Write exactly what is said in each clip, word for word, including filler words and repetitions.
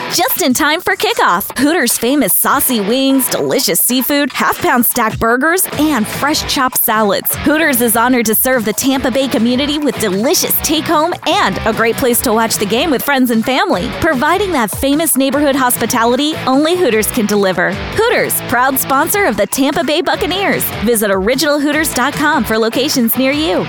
just in time for kickoff. Hooters' famous saucy wings, delicious seafood, half-pound stacked burgers, and fresh chopped salads. Hooters is honored to serve the Tampa Bay community with delicious take-home and a great place to watch the game with friends and family. Providing that famous neighborhood hospitality only Hooters can deliver. Hooters, proud sponsor of the Tampa Bay Buccaneers. Visit original hooters dot com for locations near you.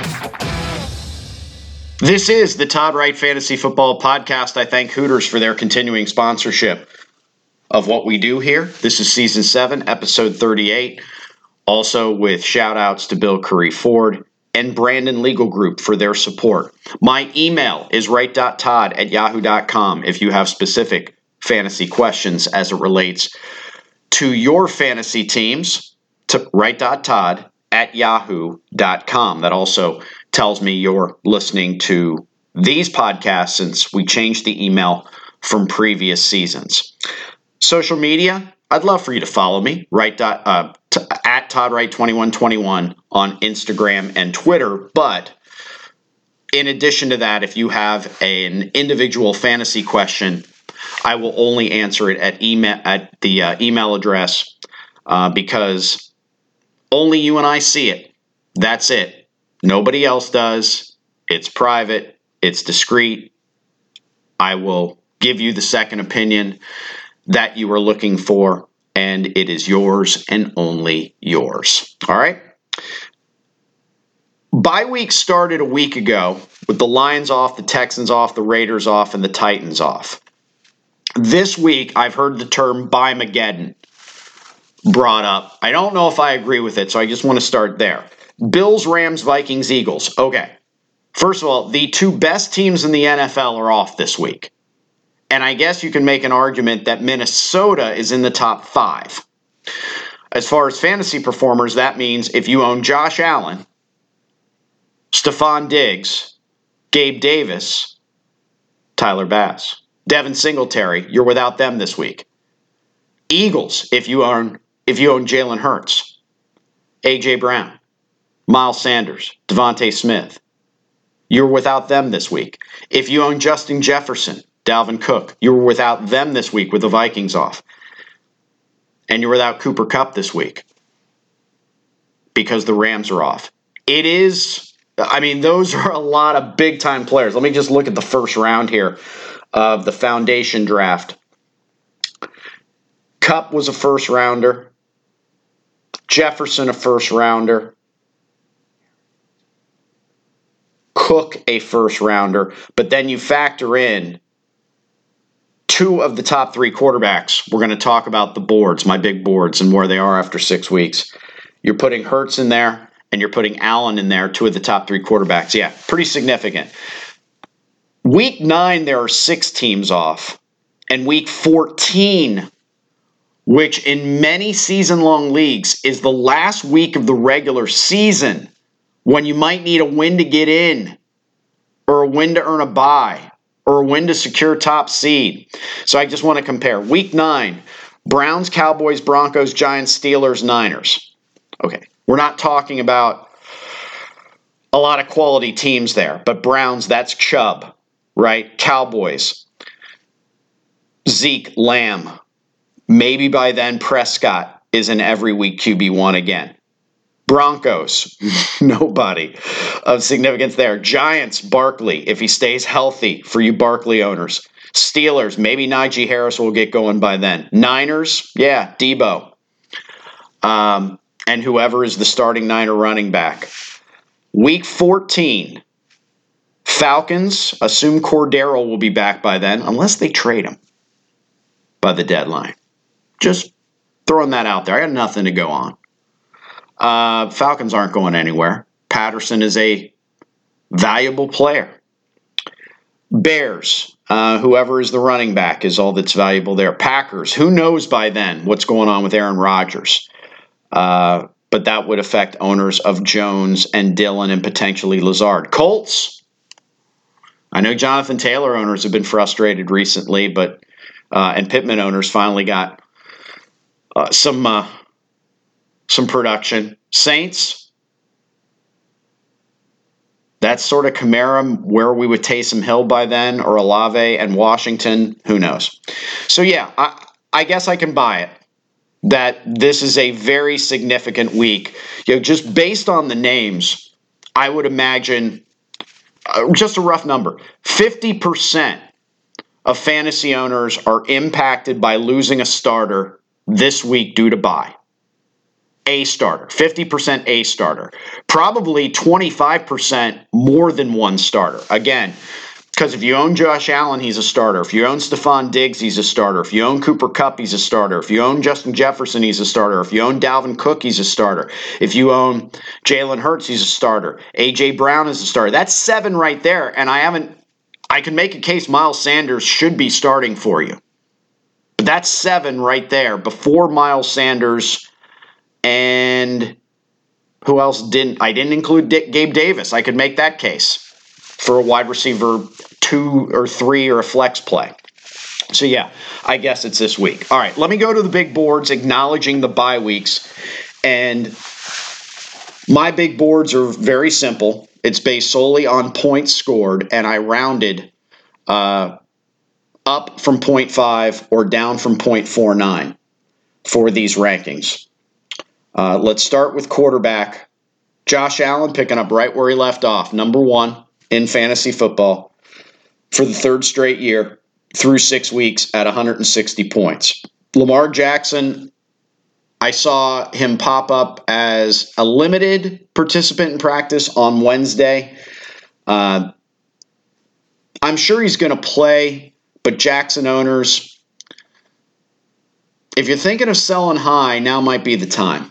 This is the Todd Wright Fantasy Football Podcast. I thank Hooters for their continuing sponsorship of what we do here. This is Season seven, Episode thirty-eight. Also with shout-outs to Bill Curry Ford and Brandon Legal Group for their support. My email is wright dot todd at yahoo dot com if you have specific fantasy questions as it relates to your fantasy teams, to wright dot todd at yahoo dot com. That also tells me you're listening to these podcasts since we changed the email from previous seasons. Social media, I'd love for you to follow me, right, uh, t- at Todd Wright twenty-one twenty-one on Instagram and Twitter. But in addition to that, if you have an individual fantasy question, I will only answer it at email at the uh, email address uh, because only you and I see it. That's it. Nobody else does. It's private. It's discreet. I will give you the second opinion that you are looking for, and it is yours and only yours. All right? Bye week started a week ago with the Lions off, the Texans off, the Raiders off, and the Titans off. This week, I've heard the term Bye-mageddon brought up. I don't know if I agree with it, so I just want to start there. Bills, Rams, Vikings, Eagles. Okay. First of all, the two best teams in the N F L are off this week. And I guess you can make an argument that Minnesota is in the top five. As far as fantasy performers, that means if you own Josh Allen, Stephon Diggs, Gabe Davis, Tyler Bass, Devin Singletary, you're without them this week. Eagles, if you own if you own Jalen Hurts, A J Brown, Miles Sanders, Devontae Smith, you're without them this week. If you own Justin Jefferson, Dalvin Cook, you're without them this week with the Vikings off. And you're without Cooper Kupp this week because the Rams are off. It is, I mean, those are a lot of big-time players. Let me just look at the first round here of the foundation draft. Kupp was a first-rounder. Jefferson a first-rounder. Cook a first-rounder. But then you factor in two of the top three quarterbacks. We're going to talk about the boards, my big boards, and where they are after six weeks. You're putting Hurts in there, and you're putting Allen in there, two of the top three quarterbacks. Yeah, pretty significant. Week nine, there are six teams off. And week fourteen, which in many season-long leagues is the last week of the regular season when you might need a win to get in or a win to earn a bye or a win to secure top seed. So I just want to compare. Week nine, Browns, Cowboys, Broncos, Giants, Steelers, Niners. Okay, we're not talking about a lot of quality teams there, but Browns, that's Chubb, right? Cowboys, Zeke, Lamb. Maybe by then Prescott is an every week Q B one again. Broncos, nobody of significance there. Giants, Barkley, if he stays healthy for you Barkley owners. Steelers, maybe Najee Harris will get going by then. Niners, yeah, Debo. Um, and whoever is the starting Niner running back. Week fourteen, Falcons, assume Cordero will be back by then, unless they trade him by the deadline. Just throwing that out there. I got nothing to go on. Uh, Falcons aren't going anywhere. Patterson is a valuable player. Bears, uh, whoever is the running back is all that's valuable there. Packers, who knows by then what's going on with Aaron Rodgers. Uh, but that would affect owners of Jones and Dillon and potentially Lazard. Colts, I know Jonathan Taylor owners have been frustrated recently, but uh, and Pittman owners finally got uh, some uh, some production. Saints, That's sort of Kamara, where we with Taysom Hill by then, or Olave and Washington. Who knows? So, yeah, I, I guess I can buy it that this is a very significant week. You know, just based on the names, I would imagine, uh, just a rough number, fifty percent of fantasy owners are impacted by losing a starter this week due to bye. A starter, fifty percent a starter, probably twenty-five percent more than one starter. Again, because if you own Josh Allen, he's a starter. If you own Stephon Diggs, he's a starter. If you own Cooper Kupp, he's a starter. If you own Justin Jefferson, he's a starter. If you own Dalvin Cook, he's a starter. If you own Jalen Hurts, he's a starter. A J Brown is a starter. That's seven right there, and I haven't, I can make a case Miles Sanders should be starting for you. But that's seven right there before Miles Sanders. And who else didn't? I didn't include Dick, Gabe Davis. I could make that case for a wide receiver two or three or a flex play. So, yeah, I guess it's this week. All right, let me go to the big boards, acknowledging the bye weeks. And my big boards are very simple. It's based solely on points scored, and I rounded uh, up from point five or down from point four nine for these rankings. Uh, let's start with quarterback. Josh Allen picking up right where he left off, number one in fantasy football for the third straight year through six weeks at one hundred sixty points. Lamar Jackson, I saw him pop up as a limited participant in practice on Wednesday. Uh, I'm sure he's going to play, but Jackson owners, if you're thinking of selling high, now might be the time.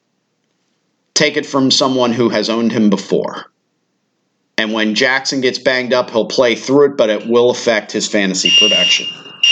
Take it from someone who has owned him before. And when Jackson gets banged up, he'll play through it, but it will affect his fantasy production.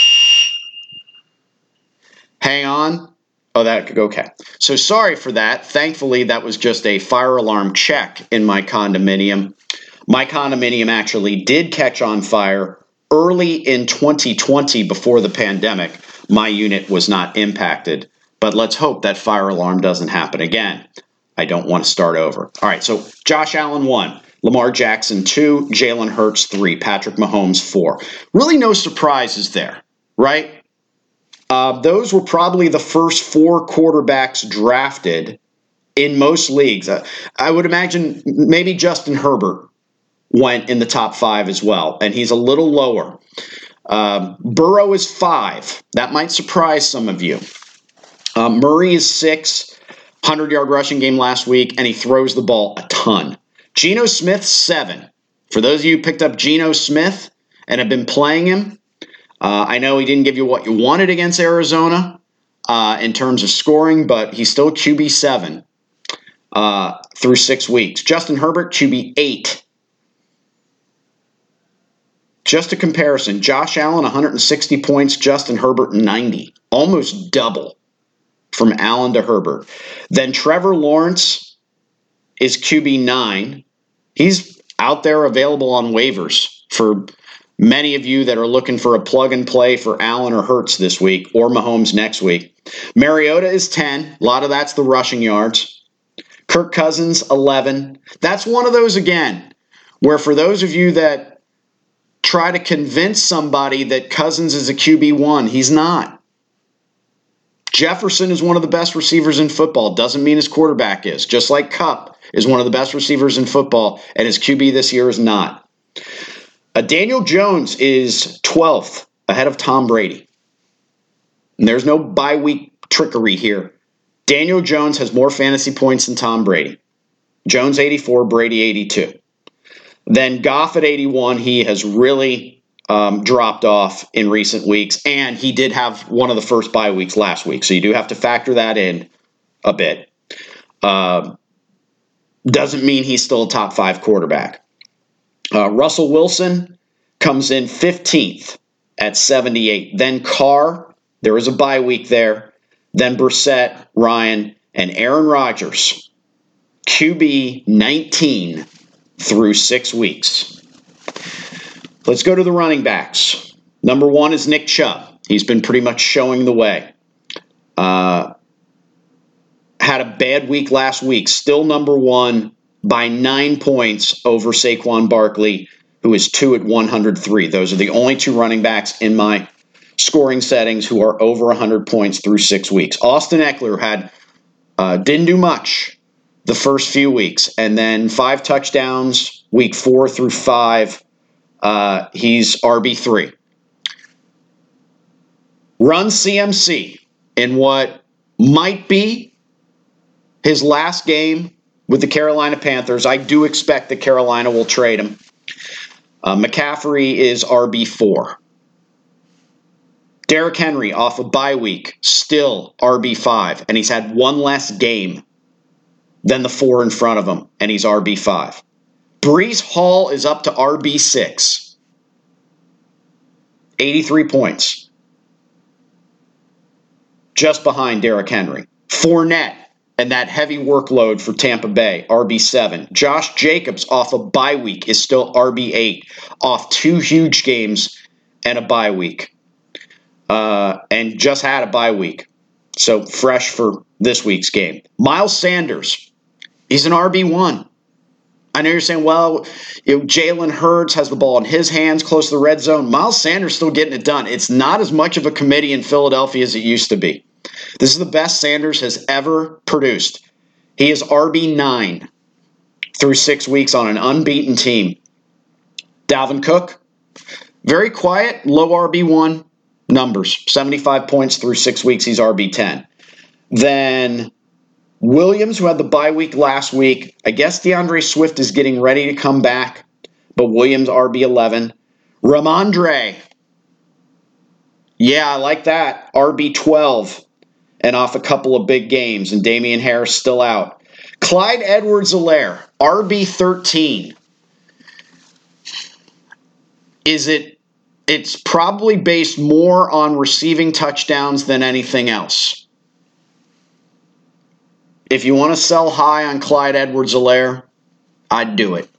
Hang on. Oh, that okay. So sorry for that. Thankfully, that was just a fire alarm check in my condominium. My condominium actually did catch on fire early in twenty twenty before the pandemic. My unit was not impacted, but let's hope that fire alarm doesn't happen again. I don't want to start over. All right, so Josh Allen, one. Lamar Jackson, two. Jalen Hurts, three. Patrick Mahomes, four. Really no surprises there, right? Uh, those were probably the first four quarterbacks drafted in most leagues. Uh, I would imagine maybe Justin Herbert went in the top five as well, and he's a little lower. Um, Burrow is five. That might surprise some of you. Uh, Murray is six. hundred-yard rushing game last week, and he throws the ball a ton. Geno Smith, seven. For those of you who picked up Geno Smith and have been playing him, uh, I know he didn't give you what you wanted against Arizona uh, in terms of scoring, but he's still Q B seven uh, through six weeks. Justin Herbert, Q B eight. Just a comparison, Josh Allen, one hundred sixty points, Justin Herbert, ninety. Almost double from Allen to Herbert. Then Trevor Lawrence is Q B nine. He's out there available on waivers for many of you that are looking for a plug and play for Allen or Hurts this week or Mahomes next week. Mariota is ten. A lot of that's the rushing yards. Kirk Cousins, eleven. That's one of those, again, where for those of you that try to convince somebody that Cousins is a Q B one, he's not. Jefferson is one of the best receivers in football. Doesn't mean his quarterback is. Just like Kupp is one of the best receivers in football, and his Q B this year is not. Uh, Daniel Jones is twelfth, ahead of Tom Brady. And there's no bye week trickery here. Daniel Jones has more fantasy points than Tom Brady. Jones eighty-four, Brady eighty-two. Then Goff at eighty-one, he has really Um, dropped off in recent weeks, and he did have one of the first bye weeks last week, so you do have to factor that in a bit. Uh, doesn't mean he's still a top five quarterback. Uh, Russell Wilson comes in fifteenth at seventy-eight. Then Carr, there is a bye week there. Then Brissett, Ryan, and Aaron Rodgers, Q B nineteen through six weeks. Let's go to the running backs. Number one is Nick Chubb. He's been pretty much showing the way. Uh, had a bad week last week. Still number one by nine points over Saquon Barkley, who is two at one hundred three. Those are the only two running backs in my scoring settings who are over one hundred points through six weeks. Austin Eckler had uh, didn't do much the first few weeks, and then five touchdowns week four through five. Uh, he's R B three. Run C M C in what might be his last game with the Carolina Panthers. I do expect that Carolina will trade him. Uh, McCaffrey is R B four. Derrick Henry off a bye week, still R B five, and he's had one less game than the four in front of him, and he's R B five. Breece Hall is up to R B six. eighty-three points. Just behind Derrick Henry. Fournette and that heavy workload for Tampa Bay, R B seven. Josh Jacobs off a bye week is still R B eight, off two huge games and a bye week. Uh, and just had a bye week. So fresh for this week's game. Miles Sanders, he's an R B one. I know you're saying, well, you know, Jalen Hurts has the ball in his hands close to the red zone. Miles Sanders still getting it done. It's not as much of a committee in Philadelphia as it used to be. This is the best Sanders has ever produced. He is R B nine through six weeks on an unbeaten team. Dalvin Cook, very quiet, low R B one numbers. seventy-five points through six weeks, he's R B ten. Then Williams, who had the bye week last week. I guess DeAndre Swift is getting ready to come back, but Williams R B eleven. Ramondre, yeah, I like that. R B twelve. And off a couple of big games, and Damian Harris still out. Clyde Edwards-Helaire, R B thirteen. Is it, it's probably based more on receiving touchdowns than anything else. If you want to sell high on Clyde Edwards-Helaire, I'd do it.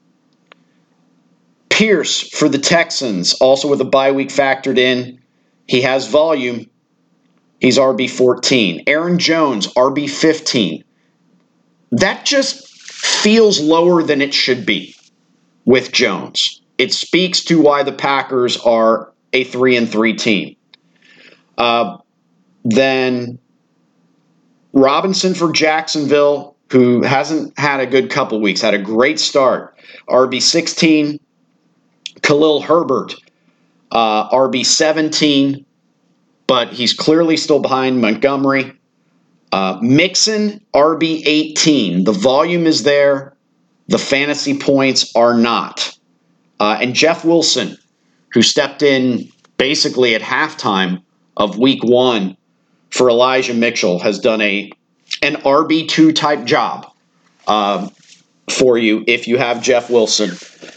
Pierce for the Texans, also with a bye week factored in. He has volume. He's R B fourteen. Aaron Jones, R B fifteen. That just feels lower than it should be with Jones. It speaks to why the Packers are a three and three team. Uh, then Robinson for Jacksonville, who hasn't had a good couple weeks, had a great start. R B sixteen. Khalil Herbert, uh, R B seventeen. But he's clearly still behind Montgomery. Uh, Mixon, R B eighteen. The volume is there. The fantasy points are not. Uh, and Jeff Wilson, who stepped in basically at halftime of week one for Elijah Mitchell, has done a an R B two type job uh, for you if you have Jeff Wilson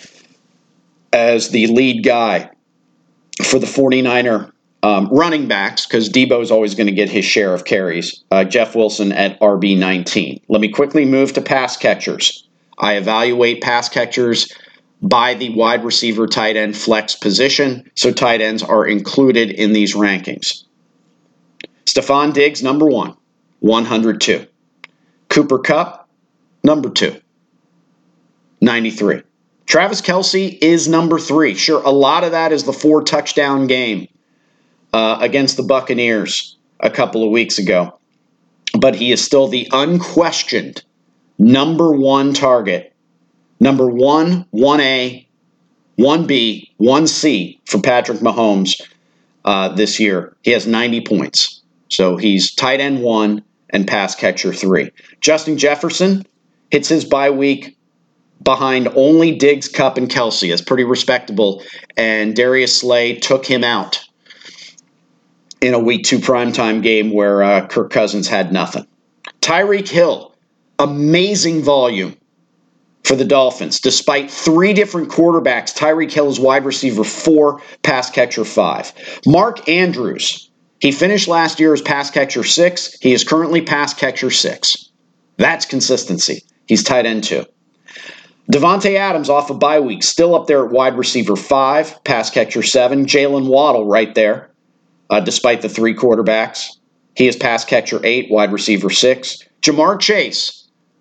as the lead guy for the 49er Um, running backs, because Debo is always going to get his share of carries. Uh, Jeff Wilson at R B nineteen. Let me quickly move to pass catchers. I evaluate pass catchers by the wide receiver, tight end, flex position, so tight ends are included in these rankings. Stephon Diggs, number one, one hundred two. Cooper Kupp, number two, ninety-three. Travis Kelce is number three. Sure, a lot of that is the four touchdown game Uh, against the Buccaneers a couple of weeks ago. But he is still the unquestioned number one target. Number one, one A, one B, one C for Patrick Mahomes uh, this year. He has ninety points. So he's tight end one and pass catcher three. Justin Jefferson hits his bye week behind only Diggs, Kupp, and Kelce. It's pretty respectable. And Darius Slay took him out in a week two primetime game where uh, Kirk Cousins had nothing. Tyreek Hill, amazing volume for the Dolphins. Despite three different quarterbacks, Tyreek Hill is wide receiver four, pass catcher five. Mark Andrews, he finished last year as pass catcher six. He is currently pass catcher six. That's consistency. He's tight end two. Devontae Adams off a bye week, still up there at wide receiver five, pass catcher seven. Jalen Waddle right there. Uh, despite the three quarterbacks. He is pass catcher eight, wide receiver six. Jamar Chase,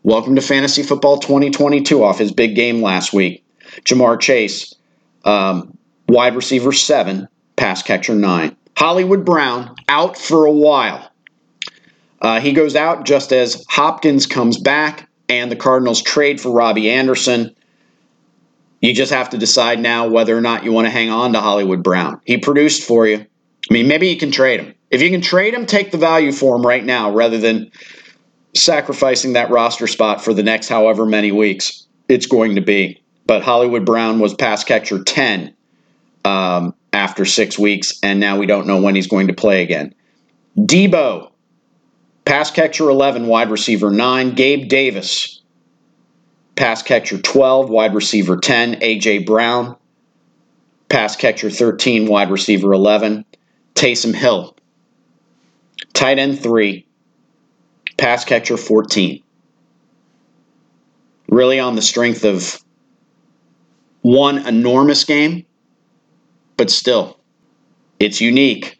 welcome to Fantasy Football twenty twenty-two off his big game last week. Jamar Chase, um, wide receiver seven, pass catcher nine. Hollywood Brown, out for a while. Uh, he goes out just as Hopkins comes back and the Cardinals trade for Robbie Anderson. You just have to decide now whether or not you want to hang on to Hollywood Brown. He produced for you. I mean, maybe you can trade him. If you can trade him, take the value for him right now rather than sacrificing that roster spot for the next however many weeks it's going to be. But Hollywood Brown was pass catcher ten um, after six weeks, and now we don't know when he's going to play again. Debo, pass catcher eleven, wide receiver nine. Gabe Davis, pass catcher twelve, wide receiver ten. A J. Brown, pass catcher thirteen, wide receiver eleven. Taysom Hill, tight end three, pass catcher fourteen. Really on the strength of one enormous game, but still, it's unique.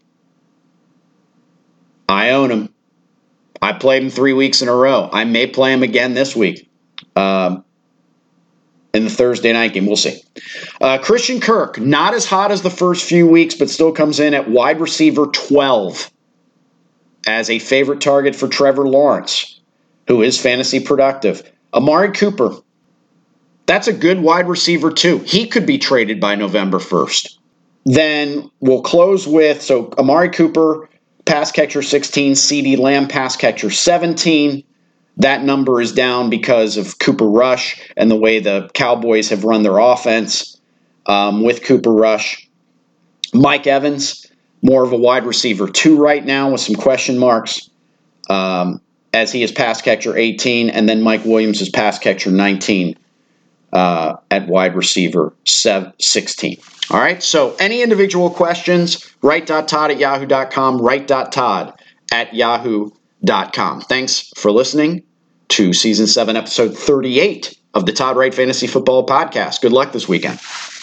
I own him. I played him three weeks in a row. I may play him again this week um, in the Thursday night game. We'll see. Uh, Christian Kirk, not as hot as the first few weeks, but still comes in at wide receiver twelve as a favorite target for Trevor Lawrence, who is fantasy productive. Amari Cooper, that's a good wide receiver too. He could be traded by November first. Then we'll close with, so Amari Cooper, pass catcher sixteen, CeeDee Lamb, pass catcher seventeen. That number is down because of Cooper Rush and the way the Cowboys have run their offense um, with Cooper Rush. Mike Evans, more of a wide receiver two right now with some question marks um, as he is pass catcher eighteen, and then Mike Williams is pass catcher nineteen uh, at wide receiver sixteen. All right, so any individual questions, write.todd at yahoo dot com, write.todd at yahoo dot com. Thanks for listening to Season seven, Episode thirty-eight of the Todd Wright Fantasy Football Podcast. Good luck this weekend.